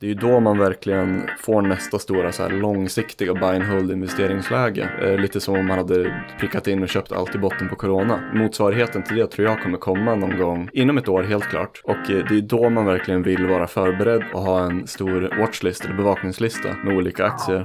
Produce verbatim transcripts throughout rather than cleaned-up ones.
Det är ju då man verkligen får nästa stora så här långsiktiga buy and hold investeringsläge. Eh, lite som om man hade prickat in och köpt allt i botten på corona. Motsvarigheten till det tror jag kommer komma någon gång inom ett år helt klart. Och eh, det är då man verkligen vill vara förberedd och ha en stor watchlist eller bevakningslista med olika aktier.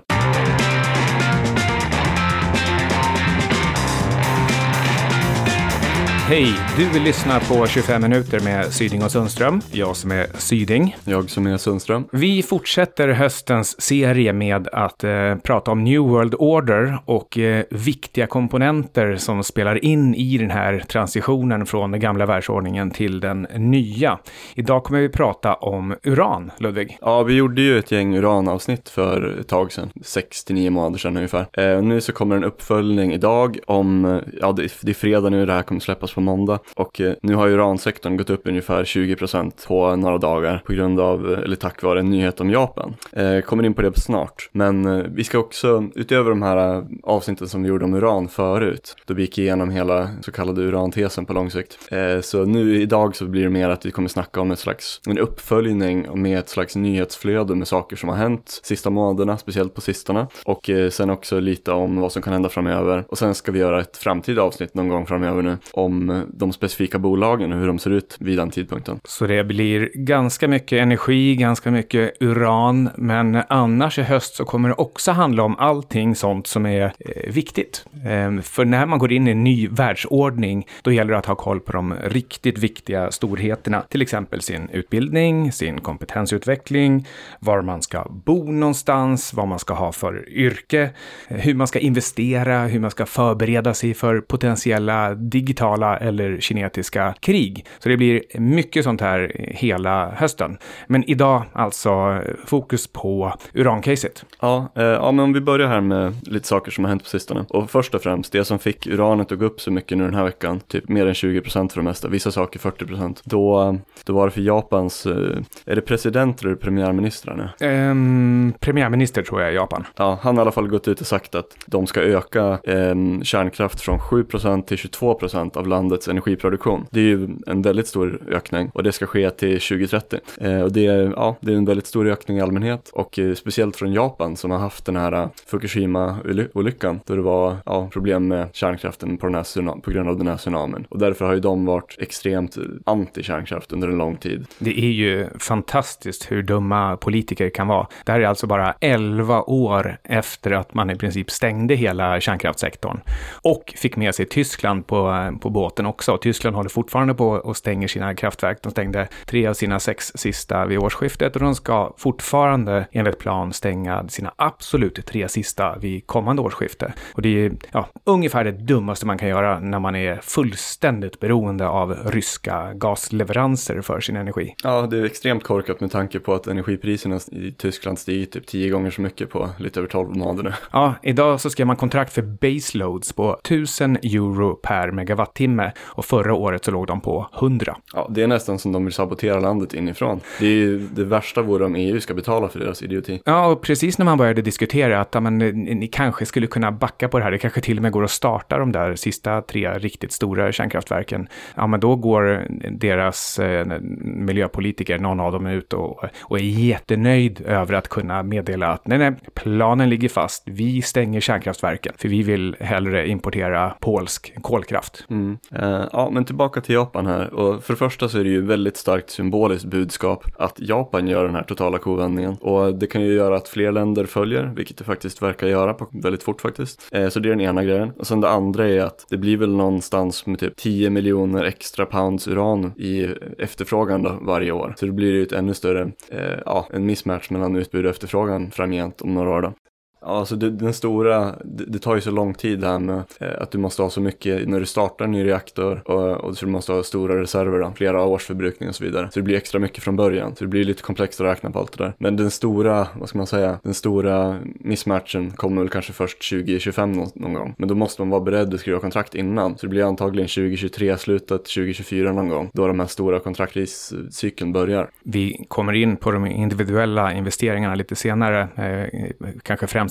Hej, du vill lyssna på tjugofem minuter med Syding och Sundström. Jag som är Syding. Jag som är Sundström. Vi fortsätter höstens serie med att eh, prata om New World Order och eh, viktiga komponenter som spelar in i den här transitionen från den gamla världsordningen till den nya. Idag kommer vi prata om uran, Ludvig. Ja, vi gjorde ju ett gäng uranavsnitt för ett tag sedan. sex till nio månader sedan ungefär. Eh, nu så kommer en uppföljning idag om, ja det, det är fredag nu, det här kommer släppas på måndag. Och eh, nu har uransektorn gått upp ungefär tjugo procent på några dagar på grund av, eller tack vare en nyhet om Japan. Eh, kommer in på det snart. Men eh, vi ska också, utöver de här avsnitten som vi gjorde om uran förut, då vi gick igenom hela så kallade urantesen på lång sikt. Eh, så nu idag så blir det mer att vi kommer snacka om ett slags, en uppföljning med ett slags nyhetsflöde med saker som har hänt sista månaderna, speciellt på sistone. Och eh, sen också lite om vad som kan hända framöver. Och sen ska vi göra ett framtida avsnitt någon gång framöver nu om de specifika bolagen och hur de ser ut vid den tidpunkten. Så det blir ganska mycket energi, ganska mycket uran, men annars i höst så kommer det också handla om allting sånt som är eh, viktigt. Eh, för när man går in i en ny världsordning, då gäller det att ha koll på de riktigt viktiga storheterna. Till exempel sin utbildning, sin kompetensutveckling, var man ska bo någonstans, vad man ska ha för yrke, hur man ska investera, hur man ska förbereda sig för potentiella digitala eller kinetiska krig. Så det blir mycket sånt här hela hösten. Men idag alltså fokus på urancaset. Ja, eh, ja, men om vi börjar här med lite saker som har hänt på sistone. Och först och främst, det som fick uranet att gå upp så mycket nu den här veckan, typ mer än tjugo procent för det mesta, vissa saker fyrtio procent. Då, då var det för Japans, eh, är det president eller premiärministrarna? Um, premiärminister tror jag i Japan. Ja, han har i alla fall gått ut och sagt att de ska öka eh, kärnkraft från sju procent till tjugotvå procent av landets energiproduktion. Det är ju en väldigt stor ökning och det ska ske till tjugo trettio. Eh, och det är, ja, det är en väldigt stor ökning i allmänhet och eh, speciellt från Japan som har haft den här uh, Fukushima-olyckan då det var ja, problem med kärnkraften på, den här tsunami, på grund av den här tsunamin. Och därför har ju de varit extremt anti-kärnkraft under en lång tid. Det är ju fantastiskt hur dumma politiker kan vara. Det här är alltså bara elva år efter att man i princip stängde hela kärnkraftssektorn och fick med sig Tyskland på, på båten också. Tyskland håller fortfarande på och stänger sina kraftverk. De stängde tre av sina sex sista vid årsskiftet och de ska fortfarande enligt plan stänga sina absolut tre sista vid kommande årsskifte. Och det är ja, ungefär det dummaste man kan göra när man är fullständigt beroende av ryska gasleveranser för sin energi. Ja, det är extremt korkat med tanke på att energipriserna i Tyskland stiger typ tio gånger så mycket på lite över tolv månader nu. Ja, idag så skrev man kontrakt för baseloads på tusen euro per megawattimme och förra året så låg de på hundra. Ja, det är nästan som de vill sabotera landet inifrån. Det är ju det värsta vore om E U ska betala för deras idioti. Ja, och precis när man började diskutera att ja, men, ni, ni kanske skulle kunna backa på det här, det kanske till och med går att starta de där sista tre riktigt stora kärnkraftverken. Ja, men då går deras eh, miljöpolitiker, någon av dem ut och, och är jättenöjd över att kunna meddela att nej, nej, planen ligger fast. Vi stänger kärnkraftverken för vi vill hellre importera polsk kolkraft. Mm. Uh, ja, men tillbaka till Japan här. Och för det första så är det ju väldigt starkt symboliskt budskap att Japan gör den här totala kovändningen. Och det kan ju göra att fler länder följer, vilket det faktiskt verkar göra på väldigt fort faktiskt. Uh, så det är den ena grejen. Och sen det andra är att det blir väl någonstans med typ tio miljoner extra pounds uran i efterfrågan då, varje år. Så det blir ju ett ännu större, uh, ja, en mismatch mellan utbud och efterfrågan framgent om några år då. Ja, alltså det, den stora, det, det tar ju så lång tid här med eh, att du måste ha så mycket när du startar en ny reaktor och, och så du måste ha stora reserver då, flera års förbrukning och så vidare. Så det blir extra mycket från början. Så det blir lite komplext att räkna på allt det där. Men den stora, vad ska man säga, den stora mismatchen kommer väl kanske först tjugo tjugofem någon, någon gång. Men då måste man vara beredd att skriva kontrakt innan. Så det blir antagligen tjugo tjugotre slutet, tjugo tjugofyra någon gång. Då de här stora kontraktriscykeln börjar. Vi kommer in på de individuella investeringarna lite senare. Eh, kanske främst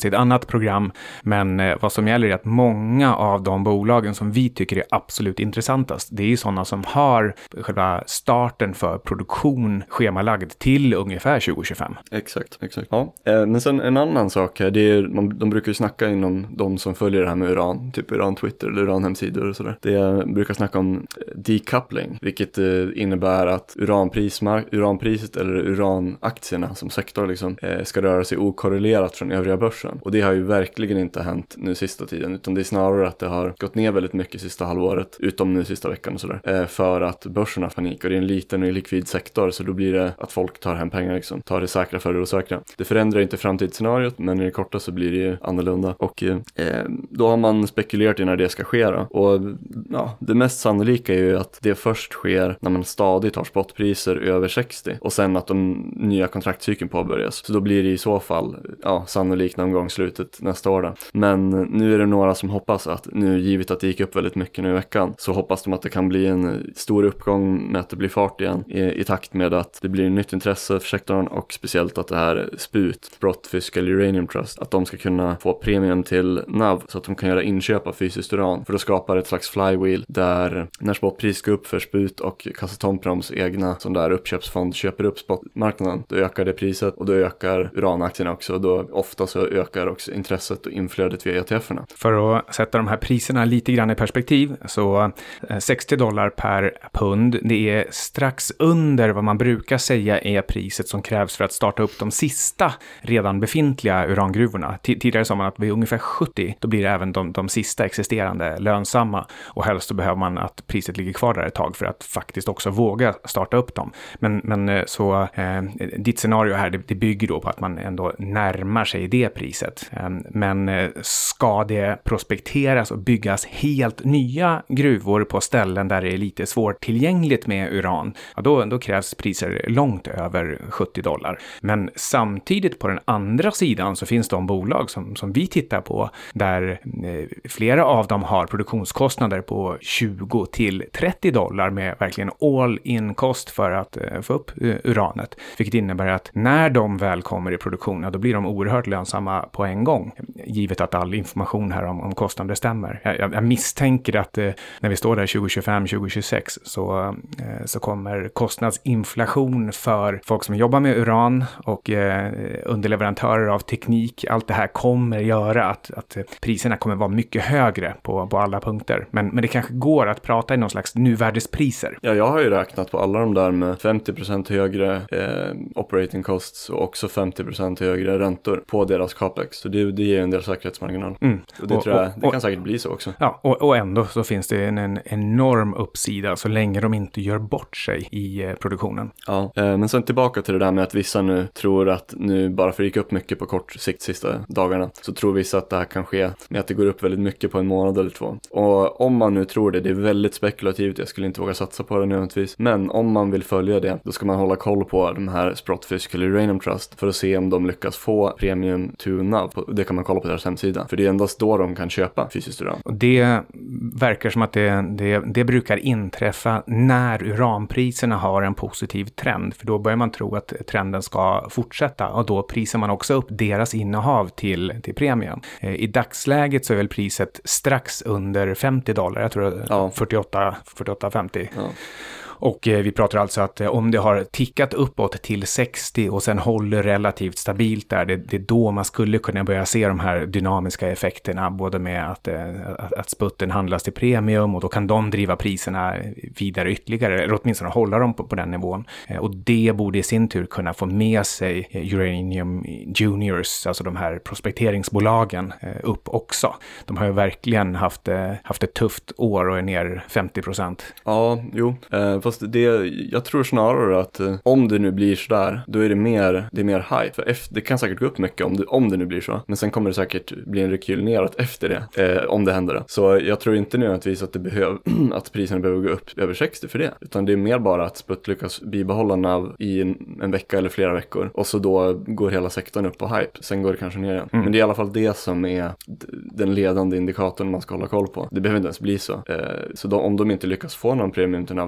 i ett annat program. Men eh, vad som gäller är att många av de bolagen som vi tycker är absolut intressantast, det är ju sådana som har själva starten för produktion schemalagd till ungefär tjugo tjugofem. Exakt, exakt. Ja. Eh, men sen en annan sak här, det är, man, de brukar ju snacka inom de som följer det här med uran, typ uran Twitter eller uran hemsidor och sådär. Det brukar snacka om decoupling, vilket eh, innebär att uranprismark- uranpriset eller uranaktierna som sektor liksom, eh, ska röra sig okorrelerat från övriga börsen. Och det har ju verkligen inte hänt nu sista tiden, utan det är snarare att det har gått ner väldigt mycket sista halvåret, utom nu sista veckan och sådär, eh, för att börsen har panik och det är en liten och likvid sektor, så då blir det att folk tar hem pengar liksom, tar det säkra för det osäkra. Det förändrar inte framtidsscenariot, men i det korta så blir det ju annorlunda. Och eh, då har man spekulerat i när det ska ske då. Och ja, det mest sannolika är ju att det först sker när man stadigt har spotpriser över sextio och sen att de nya kontraktcykeln påbörjas. Så då blir det i så fall ja, sannolikt någon gång slutet nästa år då. Men nu är det några som hoppas att nu, givet att det gick upp väldigt mycket nu i veckan, så hoppas de att det kan bli en stor uppgång med att det blir fart igen i, i takt med att det blir nytt intresse för sektorn och speciellt att det här S P U T, Sprott Physical Uranium Trust, att de ska kunna få premium till N A V så att de kan göra inköp av fysiskt uran, för att skapa ett slags flywheel där när spotpris går upp för S P U T och Kazatomproms egna sån där uppköpsfond köper upp spotmarknaden, då ökar det priset och då ökar uranaktierna också och då ofta så ökar också intresset och inflödet via E T F-erna. För att sätta de här priserna lite grann i perspektiv, så sextio dollar per pund, det är strax under vad man brukar säga är priset som krävs för att starta upp de sista redan befintliga urangruvorna. T- tidigare sa man att vid ungefär sjuttio, då blir även de, de sista existerande lönsamma, och helst så behöver man att priset ligger kvar där ett tag för att faktiskt också våga starta upp dem. Men, men så eh, ditt scenario här, det, det bygger då på att man ändå närmar sig det priset. Eh, men eh, ska det prospekteras och byggas helt nya gruvor på ställen där det är lite svårtillgängligt med uran, ja, då, då krävs priser långt över sjuttio dollar. Men samtidigt på den andra sidan så finns de bolag som, som vi tittar på där eh, flera av dem har produktionskostnader på tjugo till trettio dollar med verkligen all in kost för att eh, få upp eh, uranet. Vilket innebär att när de väl kommer i produktion, ja, då blir de oerhört lönsamma på en gång. Givet att all information här om, om kostnader stämmer. Jag, jag misstänker att eh, när vi står där tjugo tjugofem tjugo tjugosex så, eh, så kommer kostnadsinflation för folk som jobbar med uran och eh, underleverantörer av teknik. Allt det här kommer göra att, att priserna kommer vara mycket högre på, på alla punkter. Men, men det kanske går att prata i någon slags nuvärdespriser. Ja, jag har ju räknat på alla de där med femtio procent högre eh, operating costs och också femtio procent högre räntor på deras capex. Så det, det ger en del säkerhetsmarginal. Mm. Och det och, tror jag, det och, kan säkert bli så också. Ja, och, och ändå så finns det en, en enorm uppsida så länge de inte gör bort sig i eh, produktionen. Ja, eh, men sen tillbaka till det där med att vissa nu tror att nu bara för att det gick upp mycket på kort sikt sista dagarna, så tror vissa att det här kan ske med att det går upp väldigt mycket på en månad eller två. Och om man nu tror det, det är väldigt spekulativt, jag skulle inte våga satsa på det nödvändigtvis, men om man vill följa det, då ska man hålla koll på de här Sprott Physical Uranium Trust för att se om de lyckas få premium to N A V. Det kan man kolla på deras hemsida, för det är endast då de kan köpa fysiskt uran. Och det verkar som att det, det, det brukar inträffa när uranpriserna har en positiv trend, för då börjar man tro att trenden ska fortsätta och då prisar man också upp deras innehav till, till premium. I dagsläget så är väl priset strax under femtio dollar, jag tror ja. fyrtioåtta femtio. Ja. Och eh, vi pratar alltså att eh, om det har tickat uppåt till sextio och sen håller relativt stabilt där, det, det är då man skulle kunna börja se de här dynamiska effekterna, både med att, eh, att, att sputten handlas till premium och då kan de driva priserna vidare ytterligare, eller åtminstone hålla dem på, på den nivån. Eh, och det borde i sin tur kunna få med sig eh, Uranium Juniors, alltså de här prospekteringsbolagen, eh, upp också. De har ju verkligen haft, eh, haft ett tufft år och är ner femtio procent. Ja, jo. Eh, Fast det, jag tror snarare att eh, om det nu blir så där, då är det mer, det är mer hype. För efter, det kan säkert gå upp mycket om det, om det nu blir så. Men sen kommer det säkert bli en rekyl neråt efter det, eh, om det händer det. Så jag tror inte nödvändigtvis att det behöver, att priserna behöver gå upp över sextio för det. Utan det är mer bara att Sput lyckas bibehålla N A V i en, en vecka eller flera veckor. Och så då går hela sektorn upp på hype. Sen går det kanske ner igen. Mm. Men det är i alla fall det som är d- den ledande indikatorn man ska hålla koll på. Det behöver inte ens bli så. Eh, så då, om de inte lyckas få någon premium till N A V, då kommer det inte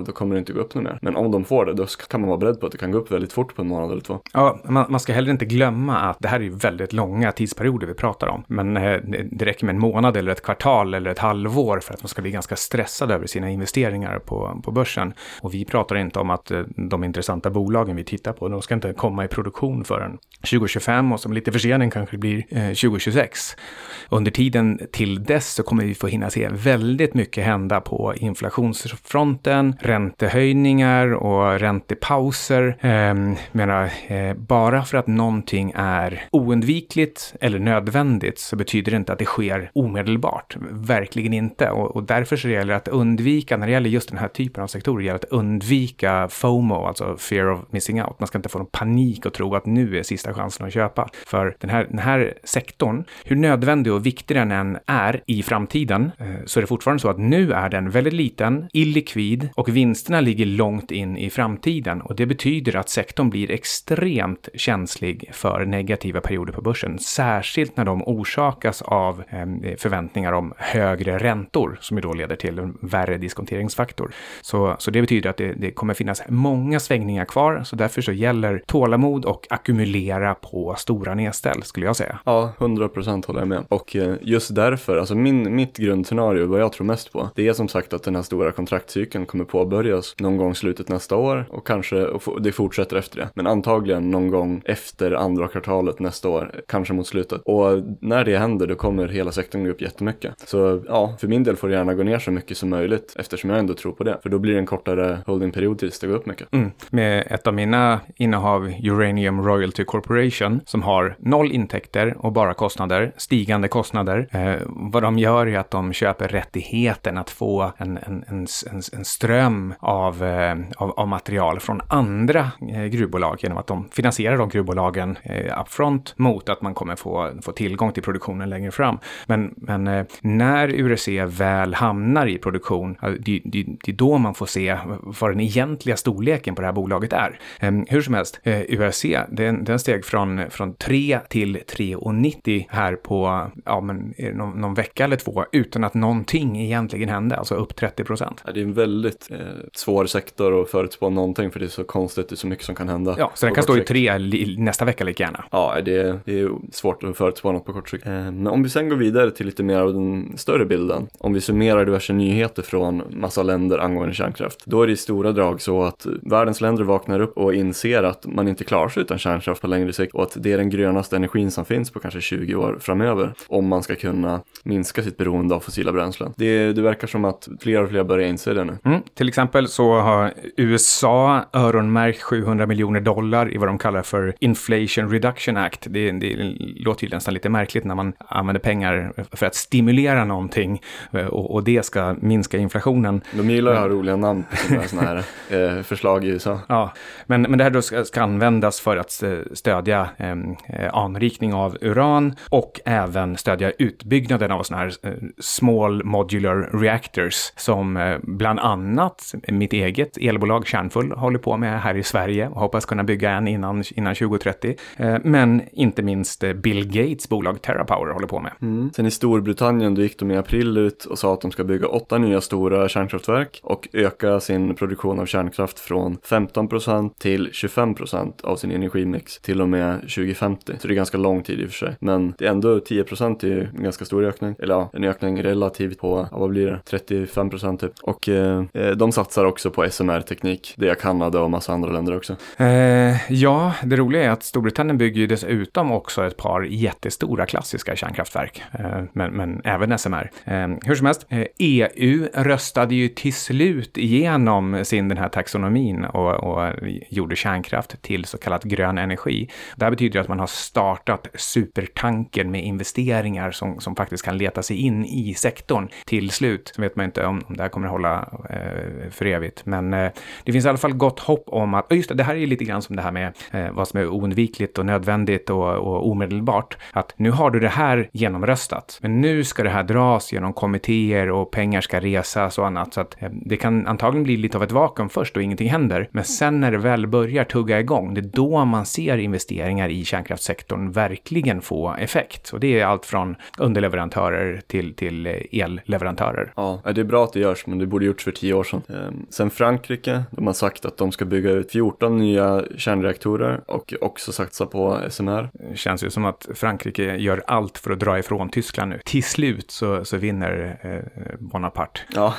inte gå upp något mer. Men om de får det, då kan man vara beredd på att det kan gå upp väldigt fort på en månad eller två. Ja, man, man ska heller inte glömma att det här är ju väldigt långa tidsperioder vi pratar om. Men eh, det räcker med en månad eller ett kvartal eller ett halvår för att man ska bli ganska stressad över sina investeringar på, på börsen. Och vi pratar inte om att eh, de intressanta bolagen vi tittar på, de ska inte komma i produktion förrän tjugo tjugofem och som lite försening kanske det blir eh, tjugo tjugosex. Under tiden till dess så kommer vi få hinna se väldigt mycket hända på inflationsfronten, räntehöjningar och räntepauser. Eh, menar, eh, bara för att någonting är oundvikligt eller nödvändigt så betyder det inte att det sker omedelbart. Verkligen inte. Och, och därför så gäller det att undvika, när det gäller just den här typen av sektorer, gäller att undvika FOMO, alltså fear of missing out. Man ska inte få någon panik och tro att nu är sista chansen att köpa. För den här, den här sektorn, hur nödvändig och viktig den än är i framtiden, så är det fortfarande så att nu är den väldigt liten, illikvid och vinsterna ligger långt in i framtiden. Och det betyder att sektorn blir extremt känslig för negativa perioder på börsen. Särskilt när de orsakas av eh, förväntningar om högre räntor som ju då leder till en värre diskonteringsfaktor. Så, så det betyder att det, det kommer finnas många svängningar kvar, så därför så gäller tålamod och ackumulera på stora nedställ, skulle jag säga. Ja, hundra procent håller jag med. Och eh, just därför, alltså min, mitt grundscenario, vad jag tror mest på, det är som sagt att den här stora kontraktcykeln kommer påbörjas någon gång slutet nästa år och kanske och det fortsätter efter det. Men antagligen någon gång efter andra kvartalet nästa år, kanske mot slutet. Och när det händer, då kommer hela sektorn gå upp jättemycket. Så ja, för min del får det gärna gå ner så mycket som möjligt, eftersom jag ändå tror på det. För då blir det en kortare holdingperiod tills det går upp mycket. Mm. Med ett av mina innehav, Uranium Royalty Corporation, som har noll intäkter och bara kostnader, stigande kostnader. Eh, vad de gör är att de köper rättigheten att få en, en, en, en, en ström av, eh, av, av material från andra eh, gruvbolag genom att de finansierar de gruvbolagen eh, upfront mot att man kommer få, få tillgång till produktionen längre fram. Men, men eh, när U R C väl hamnar i produktion, det, det, det är då man får se vad den egentliga storleken på det här bolaget är. Eh, hur som helst, eh, U R C, den, den steg från, från tre till tre komma nittio här på ja, men, någon, någon vecka eller två utan att någonting egentligen hände, alltså upp trettio procent. Ja, det är en väldigt eh, svår sektor att förutspå någonting, för det är så konstigt, det är så mycket som kan hända. Ja, så den kan stå i tre li, nästa vecka lika gärna. Ja, det, det är svårt att förutspå något på kort sikt. Eh, men om vi sen går vidare till lite mer av den större bilden, om vi summerar diverse nyheter från massa länder angående kärnkraft, då är det i stora drag så att världens länder vaknar upp och inser att man inte klarar sig utan kärnkraft på längre sikt och att det är den grönaste energin som finns på kanske tjugo år framöver om man ska kunna minska sitt beroende av fossila bränslen. Det, det verkar som att fler och fler börjar inse det nu. Mm, till exempel så har U S A öronmärkt sjuhundra miljoner dollar i vad de kallar för Inflation Reduction Act. Det, det låter ju nästan lite märkligt när man använder pengar för att stimulera någonting och, och det ska minska inflationen. De gillar att ha roliga namn på sådana här eh, förslag i U S A. Ja, men, men det här då ska, ska användas för att stödja eh, anrikning av uran och även stödja utbyggnaden av sådana här eh, small modular reactors som eh, bland annat mitt eget elbolag Kärnfull håller på med här i Sverige och hoppas kunna bygga en innan, innan tjugo trettio. Eh, men inte minst eh, Bill Gates bolag TerraPower håller på med. Mm. Sen i Storbritannien då gick de i april ut och sa att de ska bygga åtta nya stora kärnkraftverk och öka sin produktion av kärnkraft från femton procent till tjugofem procent av sin energimix till och med tjugo femtio. Så det är ganska lång tid i och för sig. Men det är ändå tio procent är en ganska stor ökning. Eller ja, en ökning relativt på, ja, vad blir det? trettiofem procent typ. Och eh, de satsar också på S M R-teknik. Det är Kanada och massa andra länder också. Eh, ja, det roliga är att Storbritannien bygger ju dessutom också ett par jättestora klassiska kärnkraftverk. Eh, men, men även S M R. Eh, hur som helst, eh, E U röstade ju till slut igenom sin den här taxonomin och, och gjorde kärnkraft till så kallat grön energi. Det här betyder att man har startat supertanken med investeringar som, som faktiskt kan leta sig in i sektorn till slut. Så vet man inte om, om det här kommer att hålla eh, för evigt. Men eh, det finns i alla fall gott hopp om att, just det, det här är lite grann som det här med eh, vad som är oundvikligt och nödvändigt och, och omedelbart. Att nu har du det här genomröstat. Men nu ska det här dras genom kommittéer och pengar ska resas och annat. Så att eh, det kan antagligen bli lite av ett vakuum först och ingenting händer. Men sen när det väl börjar tugga igång, det är då man ser investeringar i kärnkraftssektorn verkligen få effekt. Och det är allt från underleverantörer till, till elleverantörer. Ja, det är bra att det görs, men det borde gjorts för tio år sedan. Sen Frankrike, de har sagt att de ska bygga ut fjorton nya kärnreaktorer och också satsa på S M R. Det känns ju som att Frankrike gör allt för att dra ifrån Tyskland nu. Till slut så, så vinner eh, Bonaparte. Ja.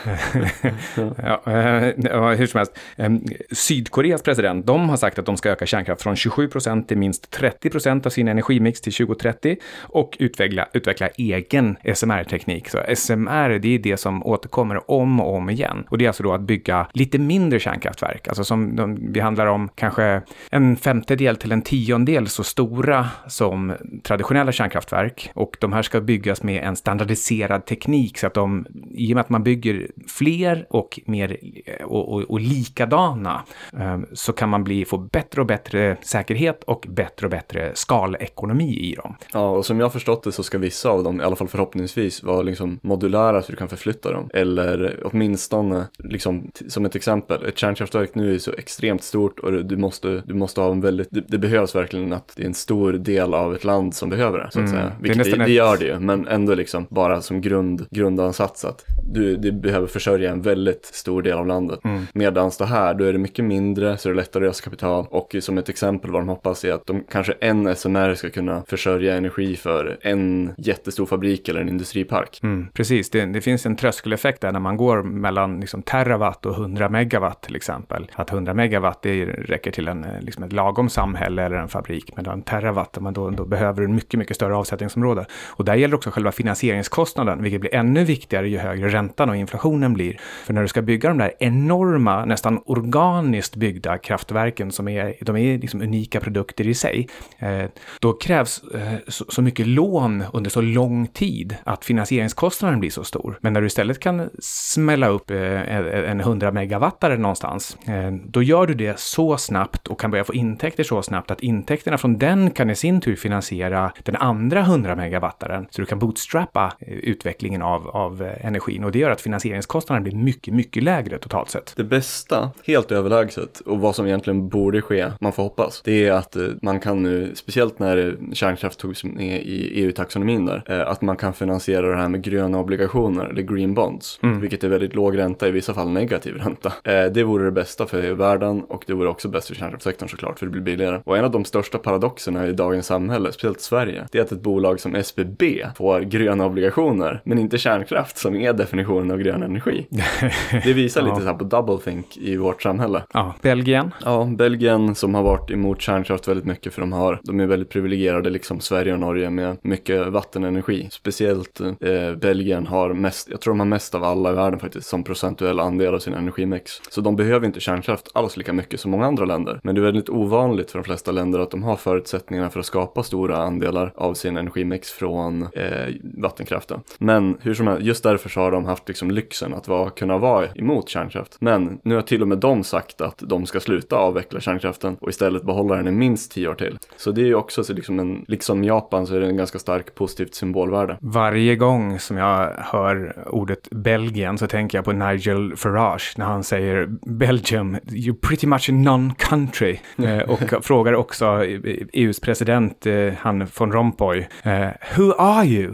ja, eh, hur som helst. Eh, Sydkoreas president, de har sagt att de ska öka kärnkraft från tjugosju procent till minst trettio procent av sin energimix till tjugo trettio och utveckla, utveckla egen S M R-teknik. Så S M R, det är det som återkommer om och om igen. Och det är alltså då att bygga lite mindre kärnkraftverk. Alltså som de, vi handlar om kanske en femtedel till en tiondel så stora som traditionella kärnkraftverk. Och de här ska byggas med en standardiserad teknik så att de, i och med att man bygger fler och mer och, och, och likadana så kan man bli, få bättre och bättre säkerhet och bättre och bättre skalekonomi i dem. Ja, och som jag har förstått det så ska vissa av dem, i alla fall förhoppningsvis, vara liksom modulära så du kan förflytta dem. Eller åtminstone, liksom, t- som ett exempel, ett kärnkraftverk nu är så extremt stort och du måste, du måste ha en väldigt, det, det behövs verkligen att det är en stor del av ett land som behöver det, så att Mm. säga. Vilket det, det, det gör det ju, men ändå liksom bara som grund, grundansats att du, du behöver försörja en väldigt stor del av landet. Mm. Medans det här, då är det mycket mindre så är det lättare att resa kapital. Och som ett exempel vad de hoppas är att de kanske en S M R ska kunna försörja energi för en jättestor fabrik eller en industripark. Mm, precis, det, det finns en tröskeleffekt där när man går mellan liksom, terawatt och hundra megawatt till exempel. Att hundra megawatt det räcker till en, liksom ett lagom samhälle eller en fabrik. Medan terawatt, man då, då behöver en mycket, mycket större avsättningsområde. Och där gäller också själva finansieringskostnaden, vilket blir ännu viktigare ju högre räntan och inflationen blir. För när du ska bygga de där enorma, nästan organiskt byggda kraftverken som är, de är liksom unika produkter i sig, eh, då krävs eh, så, så mycket lån under så lång tid att finansieringskostnaden blir så stor. Men när du istället kan smälla upp eh, en hundra megawattare någonstans, eh, då gör du det så snabbt och kan börja få intäkter så snabbt att intäkterna från den kan i sin tur finansiera den andra hundra megawattaren. Så du kan bootstrappa eh, utvecklingen av, av eh, energin, och det gör att finansieringskostnaden blir mycket, mycket lägre totalt sett. Det bästa, helt överlägset, och vad som egentligen borde ske, man får hoppas, det är att eh, man kan nu, speciellt när kärnkraft togs med i E U-taxonomin där, eh, att man kan finansiera det här med gröna obligationer, eller green bonds, mm. vilket är väldigt låg ränta, i vissa fall negativ ränta. Eh, det vore det bästa för världen, och det vore också bäst för kärnkraftssektorn såklart, för det blir billigare. Och en av de största paradoxerna i dagens samhälle, speciellt Sverige, det är att ett bolag som S B B får gröna obligationer, men inte kärnkraft som är definitionen av grön energi. Det visar lite ja. så här på doublethink i vårt samhälle. Ja, Belgien. Ja, Belgien som har varit emot kärnkraft väldigt mycket, för de har, de är väldigt privilegierade liksom Sverige och Norge med mycket vattenenergi. Speciellt eh, Belgien har mest, jag tror de har mest av alla i världen faktiskt, som procentuell andel av sin energimix. Så de behöver inte kärnkraft alls lika mycket som många andra länder. Men det är väldigt ovanligt för de flesta länder att de har förutsättningarna för att skapa stora andelar av sin energimix från eh, vattenkraften. Men hur som helst, just därför så har de haft liksom lyxen att vara, kunna vara emot kärnkraft. Men nu har till och med de sagt att de ska sluta avveckla kärnkraften och istället behålla den i minst tio år till. Så det är ju också så liksom, en, liksom Japan, så är det en ganska stark positivt symbolvärde. Varje gång som jag hör ordet Belgien så tänker jag på Nigel Farage när han säger Belgium, you're pretty much a non-country. eh, och frågar också E U:s president, eh, han von Rompuy, eh, who are you?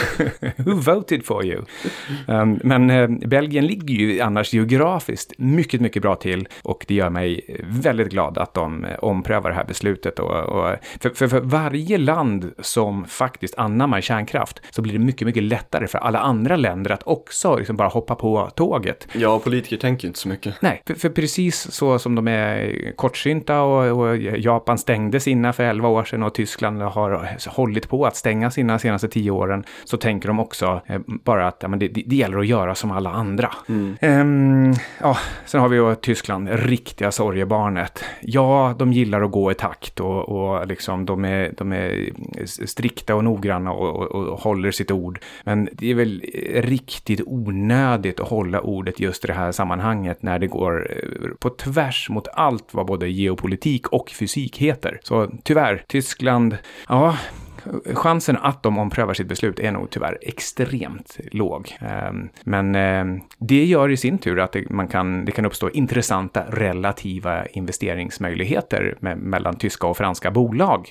Who voted for you? Um, men eh, Belgien ligger ju annars geografiskt mycket, mycket bra till, och det gör mig väldigt glad att de eh, omprövar det här beslutet. Och, och, för, för, för varje land som faktiskt anammar kärnkraft så blir det mycket, mycket lättare för alla andra länder att också liksom bara hoppa på tåget. Ja, politiker tänker inte så mycket. Nej, för, för precis så som de är kortsynta och, och Japan stängde sina för elva år sedan och Tyskland har hållit på att stänga sina senaste tio åren, så tänker de också eh, bara att ja, men det, det gäller att göra som alla andra. Mm. Ehm, ja, sen har vi ju Tyskland, riktiga sorgebarnet. Ja, de gillar att gå i takt och, och liksom de är, de är strikta och noggranna och, och, och håller sitt ord. Men det är väl riktigt onödigt att hålla ordet just i det här sammanhanget när det går på tvärs mot allt vad både geopolitik och fysik heter. Så tyvärr, Tyskland, ja, chansen att de omprövar sitt beslut är nog tyvärr extremt låg. Men det gör i sin tur att det, man kan, det kan uppstå intressanta relativa investeringsmöjligheter med, mellan tyska och franska bolag.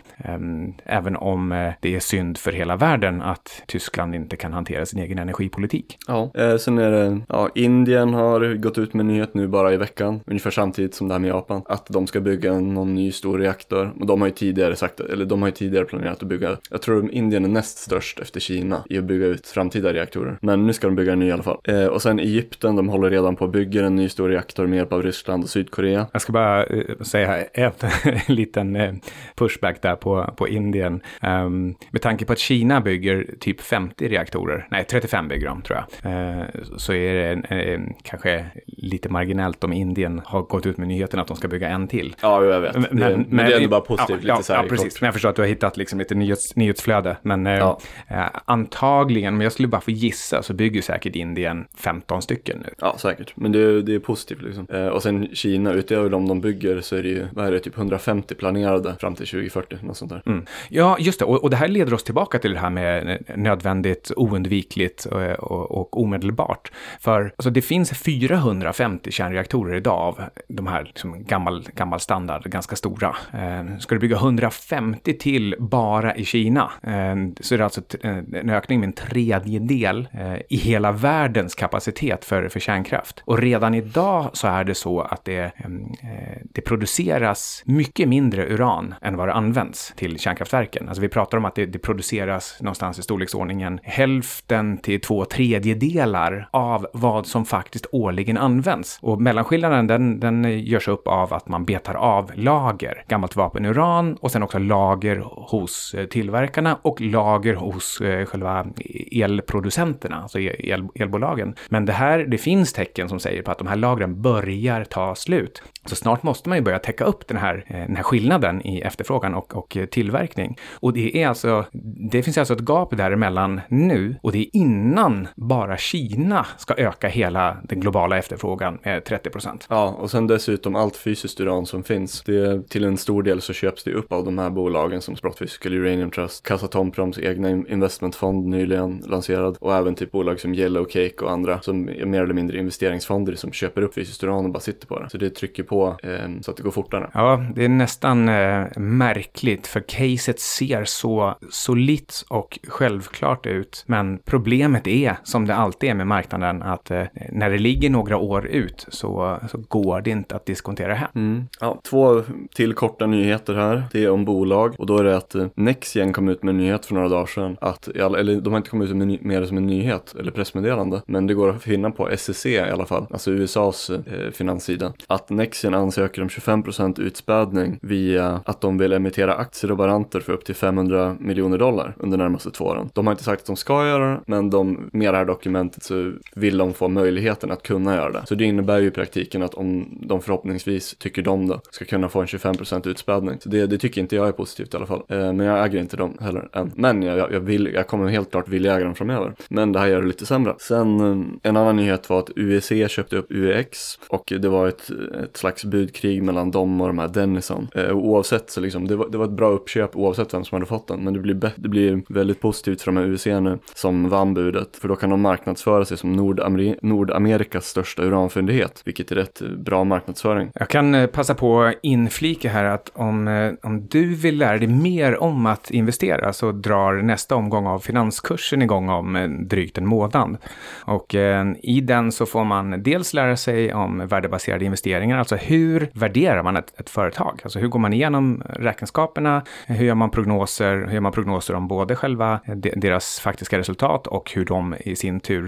Även om det är synd för hela världen att Tyskland inte kan hantera sin egen energipolitik. Ja, eh, sen är det, ja, Indien har gått ut med nyhet nu bara i veckan, ungefär samtidigt som det här med Japan, att de ska bygga någon ny stor reaktor. Och de har ju tidigare sagt, eller de har ju tidigare planerat att bygga, jag tror Indien är näst störst efter Kina i att bygga ut framtida reaktorer. Men nu ska de bygga en ny i alla fall. Eh, och sen Egypten, de håller redan på att bygga en ny stor reaktor med hjälp av Ryssland och Sydkorea. Jag ska bara uh, säga en liten uh, pushback där på, på Indien. Um, med tanke på att Kina bygger typ femtio reaktorer, nej trettiofem bygger de tror jag, uh, så är det en, en, kanske lite marginellt om Indien har gått ut med nyheten att de ska bygga en till. Ja, jag vet. Men, det, men, men det är ändå bara positivt. Ja, lite ja, så här ja precis. kort. Men jag förstår att du har hittat liksom lite nyhets, nyhetsflöde. Men ja. uh, antagligen, men jag skulle bara få gissa, så bygger säkert Indien femton stycken nu. Ja, säkert. Men det, det är positivt liksom. Uh, och sen Kina, utöver dem de bygger så är det ju, vad är det, typ hundrafemtio planerade fram till tjugo fyrtio, något sånt där. Mm. Ja, just det. Och, och det här leder oss tillbaka till det här med nödvändigt, oundvikligt och, och, och omedelbart. För alltså, det finns fyrahundrafemtio kärnreaktorer idag av de här liksom, gammal, gammal standard, ganska stora. Eh, ska du bygga hundrafemtio till bara i Kina eh, så är det alltså t- en ökning med en tredjedel eh, i hela världens kapacitet för, för kärnkraft. Och redan idag så är det så att det, eh, det produceras mycket mindre uran än vad det används till kärnkraftverken. Alltså vi pratar om att det, det produceras någonstans i storleksordningen hälften till två tredjedelar av vad som faktiskt årligen används. Och mellanskillnaden den, den görs upp av att man betar av lager, gammalt vapenuran och sen också lager hos tillverkarna och lager hos eh, själva elproducenterna, alltså el, elbolagen. Men det här, det finns tecken som säger på att de här lagren börjar ta slut. Så snart måste man ju börja täcka upp den här, den här skillnaden i efterfrågan och, och tillverkning. Och det är alltså, det finns alltså ett gap däremellan nu, och det är innan bara Kina ska öka hela den globala efterfrågan med trettio procent. Ja, och sen dessutom allt fysiskt uran som finns. Det, till en stor del så köps det upp av de här bolagen som Sprott Physical Uranium Trust, Kazatomproms egna investmentfond nyligen lanserad, och även typ bolag som Yellow Cake och andra som är mer eller mindre investeringsfonder som köper upp fysiskt uran och bara sitter på det. Så det trycker på eh, så att det går fortare. Ja, det är nästan eh, märkligt, för caset ser så solitt och självklart ut, men problemet är, som det alltid är med marknaden, att eh, när det ligger några år ut så, så går det inte att diskontera här. Mm. Ja, två till korta nyheter här. Det är om bolag, och då är det att eh, Nexgen kom ut med en nyhet för några dagar sedan, att, eller de har inte kommit ut med ny, mer som en nyhet eller pressmeddelande, men det går att finna på S E C i alla fall, alltså U S A:s eh, finanssida, att Nexgen ansöker om tjugofem procent utspädning via att de vill emittera aktier och varanter för upp till femhundra miljoner dollar under närmaste två åren. De har inte sagt att de ska göra det, men de, med det här dokumentet så vill de få möjligheten att kunna göra det. Så det innebär ju i praktiken att om de förhoppningsvis tycker de då ska kunna få en tjugofem procent utspädning. Så det, det tycker inte jag är positivt i alla fall. Eh, men jag äger inte dem heller än. Men jag, jag, vill, jag kommer helt klart vilja äga dem framöver. Men det här gör det lite sämre. Sen en annan nyhet var att U E C köpte upp U E X, och det var ett, ett slags budkrig mellan dem och de här Denison. Eh, oavsett så liksom, det var, det var ett bra uppköp oavsett vem som hade fått den. Men det blir, be- det blir väldigt positivt för de här U E C nu som vann budet. För då kan de marknadsföra sig som Nordamer- Nordamerikas största uranfyndighet, vilket är rätt bra marknadsföring. Jag kan eh, passa på att inflika här att om, eh, om du vill lära dig mer om att investera, så drar nästa omgång av finanskursen igång om eh, drygt en månad. Och eh, i den så får man dels lära sig om värdebaserade investeringar, alltså hur värderar man ett, ett företag? Alltså hur går man igenom räkenskaperna, hur gör man prognoser, hur gör man prognoser om både själva de, deras faktiska resultat och hur de i sin tur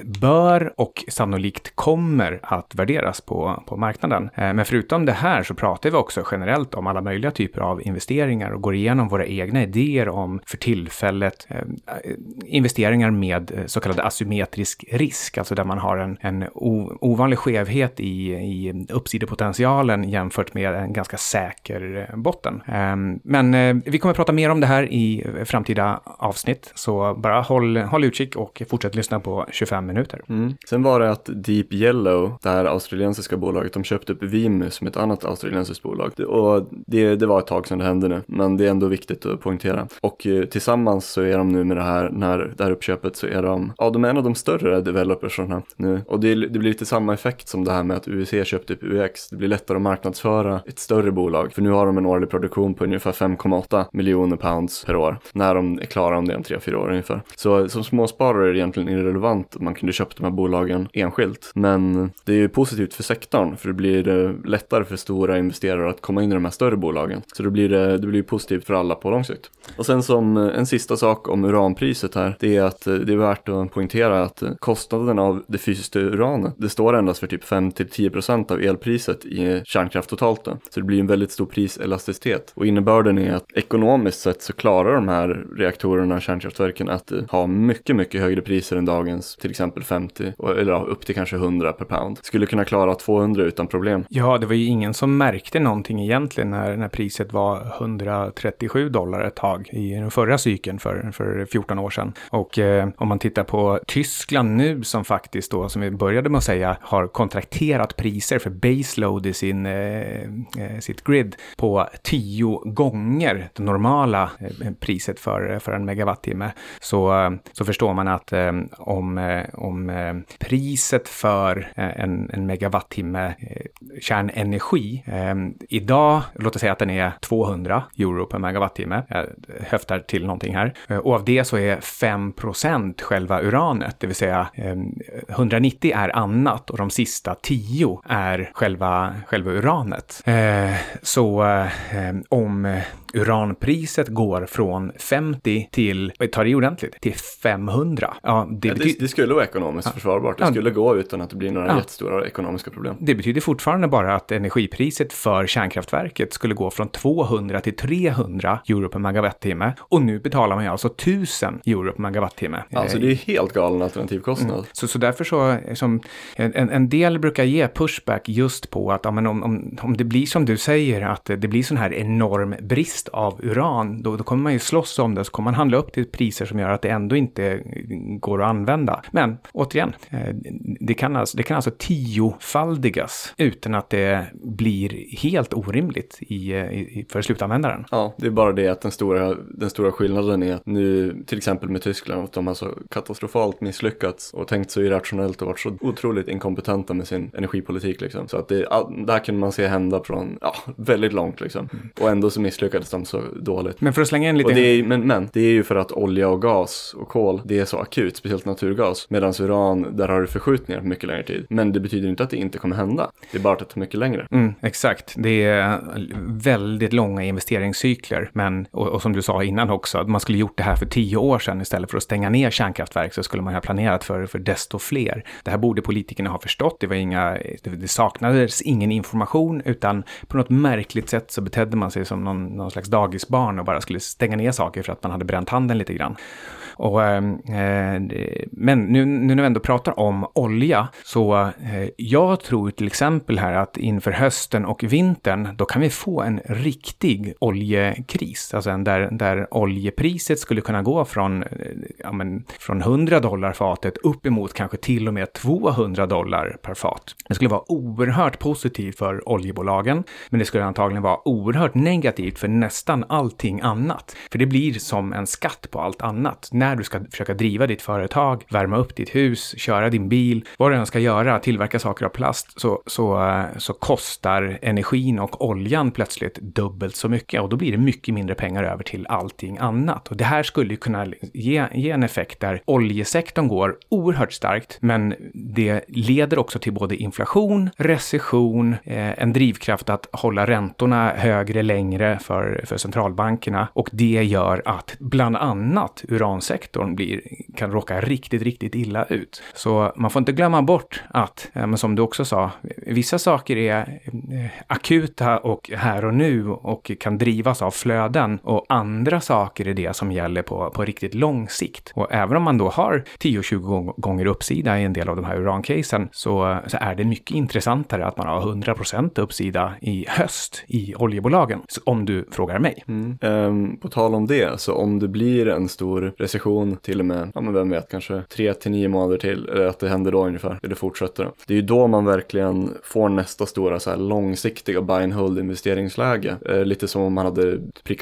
bör och sannolikt kommer att värderas på, på marknaden. Men förutom det här så pratar vi också generellt om alla möjliga typer av investeringar och går igenom våra egna idéer om för tillfället eh, investeringar med så kallad asymmetrisk risk, alltså där man har en, en o, ovanlig skevhet i, i uppsidepotentialen jämfört med en ganska säker botten. Eh, men eh, vi kommer att prata mer om det här i framtida avsnitt, så bara håll, håll utkik och fortsätt lyssna på tjugofem minuter. Mm. Sen var det att Deep Yellow, det här australiensiska bolaget, de köpte upp Vimus som ett annat australiensiskt bolag. Det, och det, det var ett tag sedan det hände nu, men det är ändå viktigt att poängtera poängtera. Och eh, tillsammans så är de nu med det här, när det här uppköpet så är de, ja de är en av de större developersarna nu. Och det, det blir lite samma effekt som det här med att U E C köpte upp U X. Det blir lättare att marknadsföra ett större bolag. För nu har de en årlig produktion på ungefär fem komma åtta miljoner pounds per år. När de är klara om det om tre fyra år ungefär. Så som småsparare är det egentligen irrelevant om man kunde köpa de här bolagen enskilt. Men det är ju positivt för sektorn. För det blir det lättare för stora investerare att komma in i de här större bolagen. Så det blir, det, det blir positivt för alla på lång sikt. Och sen som en sista sak om uranpriset här. Det är att det är värt att poängtera att kostnaden av det fysiska uranet, det står endast för typ fem till tio procent av elpriset i kärnkraft totalt då. Så det blir en väldigt stor priselasticitet. Och innebörden är att ekonomiskt sett så klarar de här reaktorerna, kärnkraftverken, att ha mycket, mycket högre priser än dagens, till exempel femtio, eller ja, upp till kanske hundra per pound. Skulle kunna klara tvåhundra utan problem. Ja, det var ju ingen som märkte någonting egentligen när, när priset var hundratrettiosju dollar ett tag i den förra cykeln för, för fjorton år sedan. Och eh, om man tittar på Tyskland nu som faktiskt då, som vi började med att säga, har kontrakterat priser för baseload i sin, eh, sitt grid på tio gånger det normala eh, priset för, för en megawattimme. Så, eh, så förstår man att eh, om, eh, om eh, priset för eh, en, en megawattimme eh, kärnenergi eh, idag, låt oss säga att den är tvåhundra euro per megawattimme, jag höftar till någonting här, eh, och av det så är fem procent själva uranet, det vill säga eh, hundranittio är annat och de sista tio är själva, själva uranet. Eh, så eh, om uranpriset går från femtio till, ta det ordentligt, till femhundra. Ja, det, ja, bety- det, det skulle vara ekonomiskt ja. försvarbart. Det skulle ja. gå utan att det blir några ja. jättestora ekonomiska problem. Det betyder fortfarande bara att energipriset för kärnkraftverket skulle gå från tvåhundra till trehundra euro per megawattimme. Och nu betalar man ju alltså tusen euro per megawattimme. Alltså det är helt galen alternativkostnad. Mm. Så, så därför så, som en, en del brukar ge pushback just på att ja, men om, om, om det blir som du säger, att det blir sån här enorm brist av uran, då, då kommer man ju slåss om det, så kommer man handla upp till priser som gör att det ändå inte går att använda. Men återigen, det kan alltså, det kan alltså tiofaldigas utan att det blir helt orimligt i, i, för slutanvändaren. Ja, det är bara det att den stora, den stora skillnaden är att nu, till exempel med Tyskland, att de har så katastrofalt misslyckats och tänkt så irrationellt och varit så otroligt inkompetenta med sin energipolitik liksom. Så att det, där kan man se hända från ja, väldigt långt liksom. Mm. Och ändå så misslyckades de så dåligt. Men för att slänga in lite... Och det är, men, men det är ju för att olja och gas och kol, det är så akut, speciellt naturgas. Medan uran, där har du förskjutningar på mycket längre tid. Men det betyder inte att det inte kommer hända. Det är bara att det tar mycket längre. Mm, exakt. Det är väldigt långa investeringscykler. Men, och, och som du sa innan också, att man skulle gjort det här för tio år sedan istället för att stänga ner kärnkraftverk, så skulle man ha planerat för, för desto fler. Det här borde politikerna ha förstått. Det var inga, det, det saknades ingen information, utan på något märkligt sätt så betedde man sig som någon, någon slags dagisbarn och bara skulle stänga ner saker för att man hade bränt handen lite grann. Och, eh, men nu, nu när vi ändå pratar om olja, så eh, jag tror till exempel här att inför hösten och vintern, då kan vi få en riktig oljekris. Alltså en där, där oljepriset skulle kunna gå från, eh, ja, men, från hundra dollar fatet uppemot kanske till och med tvåhundra dollar per fat. Det skulle vara oerhört positivt för oljebolagen, men det skulle antagligen vara oerhört negativt för nästan allting annat. För det blir som en skatt på allt annat. När du ska försöka driva ditt företag, värma upp ditt hus, köra din bil, vad du än ska göra, tillverka saker av plast, så, så, så kostar energin och oljan plötsligt dubbelt så mycket, och då blir det mycket mindre pengar över till allting annat. Och det här skulle ju kunna ge, ge en effekt där oljesektorn går oerhört starkt, men det leder också till både inflation, recession, eh, en drivkraft att hålla räntorna högre längre för, för centralbankerna, och det gör att bland annat uransektorn blir, kan råka riktigt, riktigt illa ut. Så man får inte glömma bort att, men som du också sa, vissa saker är akuta och här och nu och kan drivas av flöden, och andra saker är det som gäller på, på riktigt lång sikt. Och även om man då har tio till tjugo gånger uppsida i en del av de här urancasen, så, så är det mycket intressantare att man har hundra procent uppsida i höst i oljebolagen, så om du frågar mig. Mm. Um, på tal om det, så om det blir en stor recession till och med, ja men vem vet, kanske tre till nio månader till, eller att det händer då ungefär, eller fortsätter. Det är ju då man verkligen får nästa stora så här långsiktiga buy and hold investeringsläge. Eh, lite som om man hade prickat in och köpt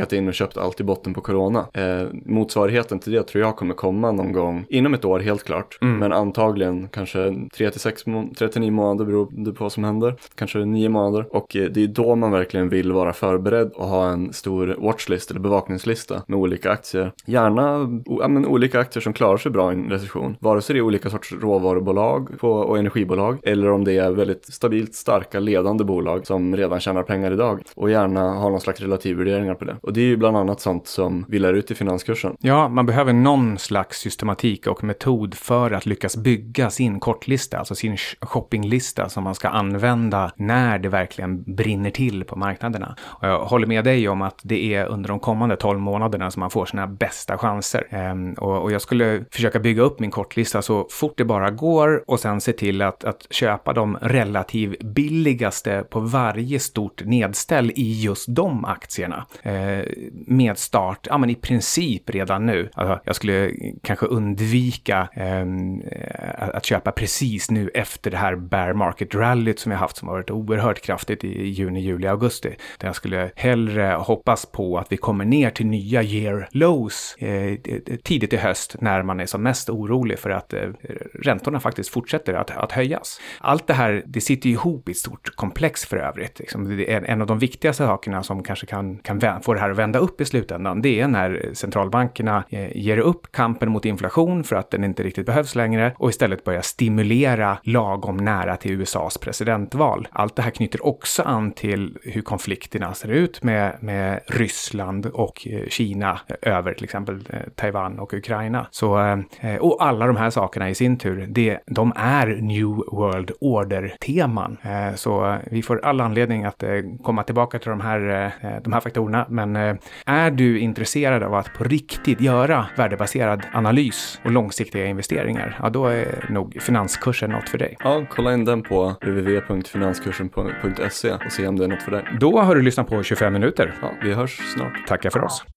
köpt allt i botten på corona. Eh, motsvarigheten till det tror jag kommer komma någon gång inom ett år helt klart. Mm. Men antagligen kanske tre till sex må- trettionio månader beror det på vad som händer. Kanske nio månader. Och eh, det är då man verkligen vill vara förberedd och ha en stor watchlist eller bevakningslista med olika aktier. Gärna o- ja, men olika aktier som klarar sig bra i en recession. Vare sig det är olika sorts råvarubolag på, och energibolag eller om det är väldigt stabilt starka ledande bolag som redan tjänar pengar idag. Och gärna ha någon slags relativvärderingar på det. Och det är ju bland annat sånt som vi lär ut i finanskursen. Ja, man behöver någon slags systematik och metod för att lyckas bygga sin kortlista, alltså sin shoppinglista som man ska använda när det verkligen brinner till på marknaderna. Och jag håller med dig om att det är under de kommande tolv månaderna som man får sina bästa chanser. Ehm, och, och jag skulle försöka bygga upp min kortlista så fort det bara går och sen se till att, att köpa de relativt billigaste på varje stort nedställ i just de aktierna. Ehm, med start, ja men i princip redan nu. Alltså, jag skulle kanske undvika ehm, att köpa precis nu efter det här bear market rallyt som jag haft som har varit oerhört kraftigt i juni, juli, augusti. Där jag skulle hellre hoppas på att vi kommer ner till nya year lows eh, tidigt i höst när man är som mest orolig för att eh, räntorna faktiskt fortsätter att, att höjas. Allt det här, det sitter ihop i ett stort komplex för övrigt. Liksom, det är en av de viktigaste sakerna som kanske kan, kan vä- få det här att vända upp i slutändan. Det är när centralbankerna eh, ger upp kampen mot inflation för att den inte riktigt behövs längre och istället börjar stimulera lagom nära till U S A:s presidentval. Allt det här knyter också an till hur konflikterna ser ut med, med Ryssland och eh, Kina över till exempel eh, Taiwan och Ukraina. Så, eh, och alla de här sakerna i sin tur, det, de är New World Order-teman. Eh, så vi får all anledning att eh, komma tillbaka till de här, eh, de här faktorerna. Men eh, är du intresserad av att på riktigt göra värdebaserad analys och långsiktiga investeringar, ja då är nog finanskursen något för dig. Ja, kolla in den på w w w punkt finanskursen punkt se och se om det är något för dig. Då har du lyssnat på tjugofem minuter. Ja, vi hörs snart. Tackar för oss.